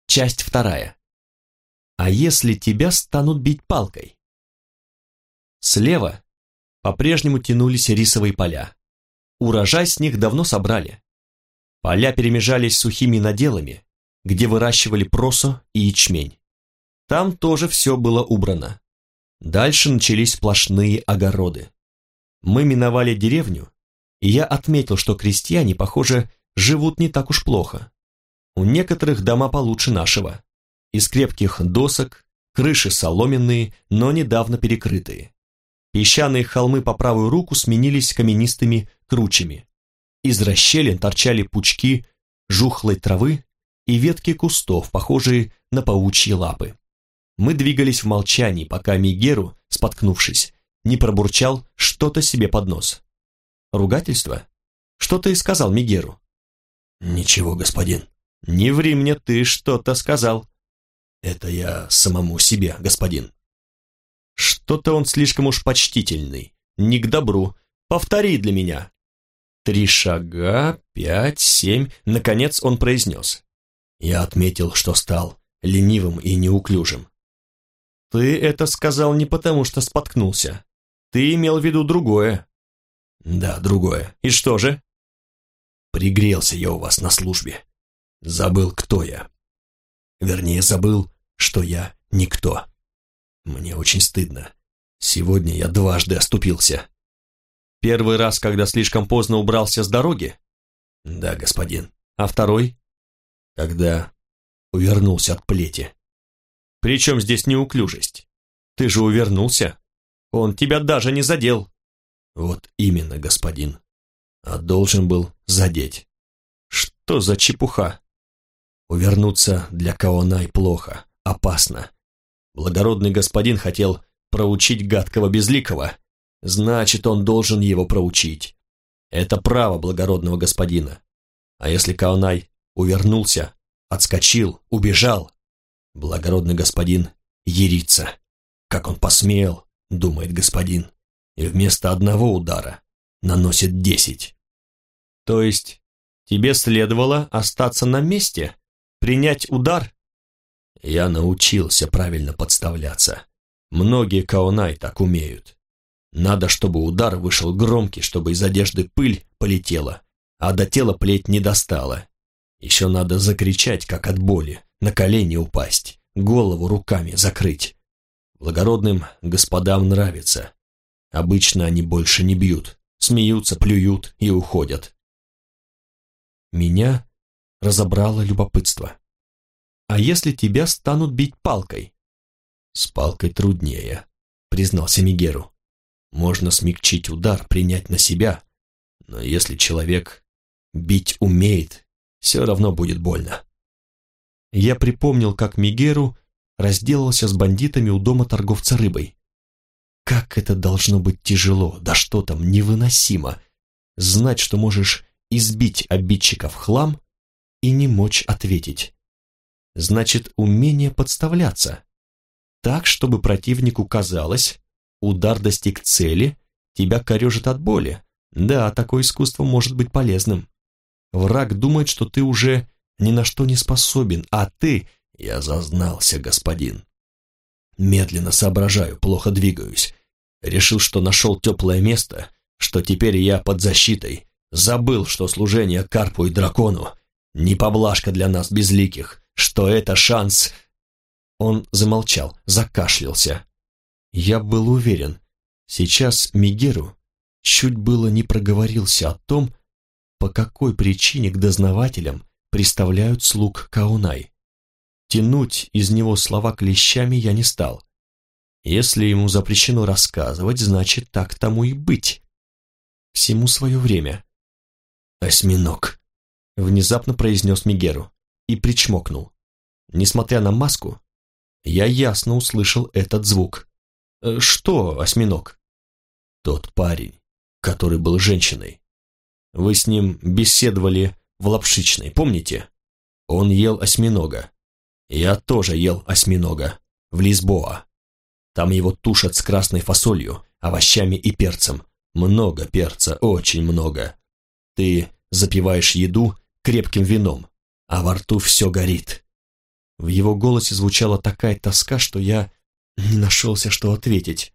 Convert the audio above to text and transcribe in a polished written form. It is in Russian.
Часть вторая. А если тебя станут бить палкой? Слева по-прежнему тянулись рисовые поля. Урожай с них давно собрали. Поля перемежались сухими наделами, где выращивали просо и ячмень. Там тоже все было убрано. Дальше начались сплошные огороды. Мы миновали деревню, и я отметил, что крестьяне, похоже, живут не так уж плохо. У некоторых дома получше нашего. Из крепких досок, крыши соломенные, но недавно перекрытые. Песчаные холмы по правую руку сменились каменистыми кручами. Из расщелин торчали пучки жухлой травы и ветки кустов, похожие на паучьи лапы. Мы двигались в молчании, пока Мигеру, споткнувшись, не пробурчал что-то себе под нос. Ругательство? Что ты сказал Мигеру? Ничего, господин. Не ври мне, ты что-то сказал. Это я самому себе, господин. Что-то он слишком уж почтительный, не к добру. Повтори для меня. 3 шага, 5, 7, наконец он произнес. Я отметил, что стал ленивым и неуклюжим. Ты это сказал не потому, что споткнулся. Ты имел в виду другое. Да, другое. И что же? Пригрелся я у вас на службе. Забыл, кто я. Вернее, забыл, что я никто. Мне очень стыдно. Сегодня я дважды оступился. Первый раз, когда слишком поздно убрался с дороги? Да, господин. А второй? Когда увернулся от плети. При чем здесь неуклюжесть? Ты же увернулся. Он тебя даже не задел. Вот именно, господин. А должен был задеть. Что за чепуха? Увернуться для Каонай плохо, опасно. Благородный господин хотел проучить гадкого безликого. Значит, он должен его проучить. Это право благородного господина. А если Каонай увернулся, отскочил, убежал, благородный господин ярится. Как он посмел, думает господин, и вместо одного удара наносит 10. То есть тебе следовало остаться на месте, принять удар? Я научился правильно подставляться. Многие Каонай так умеют. Надо, чтобы удар вышел громкий, чтобы из одежды пыль полетела, а до тела плеть не достала. Еще надо закричать, как от боли, на колени упасть, голову руками закрыть. Благородным господам нравится. Обычно они больше не бьют, смеются, плюют и уходят. Меня разобрало любопытство. А если тебя станут бить палкой? С палкой труднее, признался Мигеру. Можно смягчить удар, принять на себя, но если человек бить умеет, все равно будет больно. Я припомнил, как Мигеру разделался с бандитами у дома торговца рыбой. Как это должно быть тяжело, да что там, невыносимо, знать, что можешь избить обидчика в хлам и не мочь ответить. Значит, умение подставляться. Так, чтобы противнику казалось, удар достиг цели, тебя корежит от боли. Да, такое искусство может быть полезным. Враг думает, что ты уже ни на что не способен, а ты... Я зазнался, господин. Медленно соображаю, плохо двигаюсь. Решил, что нашел теплое место, что теперь я под защитой. Забыл, что служение карпу и дракону не поблажка для нас безликих, что это шанс... Он замолчал, закашлялся. Я был уверен, сейчас Мигеру чуть было не проговорился о том, по какой причине к дознавателям приставляют слуг Каонай. Тянуть из него слова клещами я не стал. Если ему запрещено рассказывать, значит, так тому и быть. Всему свое время. «Осьминог», — внезапно произнес Мигеру и причмокнул. Несмотря на маску, я ясно услышал этот звук. «Что, осьминог?» «Тот парень, который был женщиной. Вы с ним беседовали в Лапшичной, помните? Он ел осьминога. Я тоже ел осьминога в Лисбоа. Там его тушат с красной фасолью, овощами и перцем. Много перца, очень много. Ты запиваешь еду крепким вином, а во рту все горит. В его голосе звучала такая тоска, что я не нашелся, что ответить.